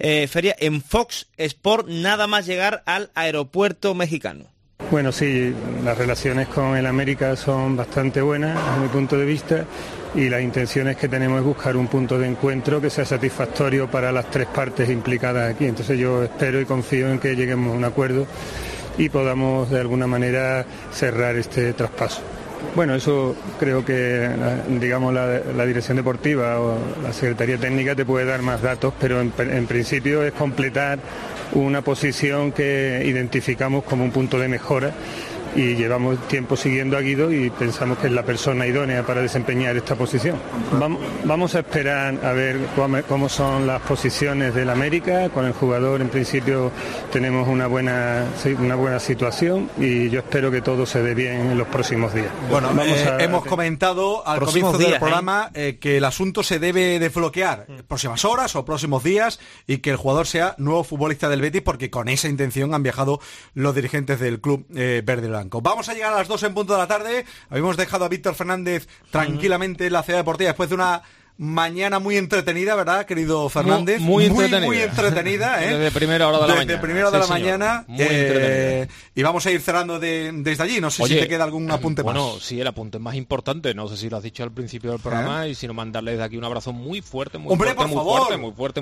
en Fox Sport, nada más llegar al aeropuerto mexicano. Bueno, sí, las relaciones con el América son bastante buenas desde mi punto de vista, y las intenciones que tenemos es buscar un punto de encuentro que sea satisfactorio para las 3 partes implicadas aquí. Entonces yo espero y confío en que lleguemos a un acuerdo y podamos de alguna manera cerrar este traspaso. Bueno, eso creo que, digamos, la dirección deportiva o la Secretaría Técnica te puede dar más datos, pero en principio es completar una posición que identificamos como un punto de mejora, y llevamos tiempo siguiendo a Guido y pensamos que es la persona idónea para desempeñar esta posición. Vamos a esperar a ver cómo son las posiciones del América. Con el jugador en principio tenemos una buena situación, y yo espero que todo se dé bien en los próximos días. Bueno, hemos comentado al comienzo del programa que el asunto se debe desbloquear próximas horas o próximos días, y que el jugador sea nuevo futbolista del Betis, porque con esa intención han viajado los dirigentes del club verde y blanco. Vamos a llegar a las 2 en punto de la tarde. Habíamos dejado a Víctor Fernández tranquilamente en la ciudad deportiva después de una mañana muy entretenida, ¿verdad, querido Fernández? Muy entretenida. Muy entretenida, ¿eh? Desde primera hora de la mañana. Desde primera hora de la mañana. Muy entretenida. Y vamos a ir cerrando desde allí. No sé si te queda algún apunte más. Bueno, sí, el apunte más importante. No sé si lo has dicho al principio del programa, y si no, mandarle desde aquí un abrazo muy fuerte, muy fuerte, por favor. Muy fuerte.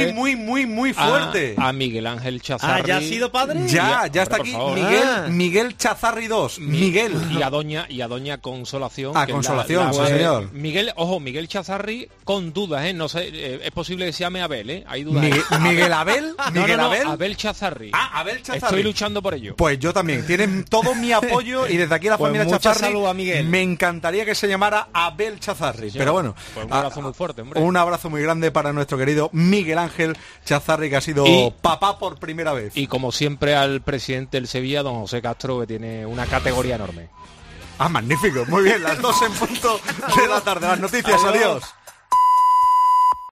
Muy fuerte. A Miguel Ángel Chazarri. ¿Ya ha sido padre? Ya está aquí. Miguel Chazarri 2. Miguel. Y a doña Consolación. Consolación, sí, señor. Miguel Chazarri Chazarri con dudas, no sé, es posible que se llame Abel, hay dudas. ¿Miguel Abel? ¿Miguel Abel? Abel Chazarri. Abel Chazarri. Estoy luchando por ello. Pues yo también, tienen todo mi apoyo y desde aquí la familia Chazarri a Miguel. Me encantaría que se llamara Abel Chazarri, Sí, pero bueno, pues un abrazo muy fuerte, hombre. Un abrazo muy grande para nuestro querido Miguel Ángel Chazarri, que ha sido papá por primera vez. Y como siempre al presidente del Sevilla, don José Castro, que tiene una categoría enorme. Magnífico, muy bien, las 2 en punto de la tarde. Las noticias, adiós.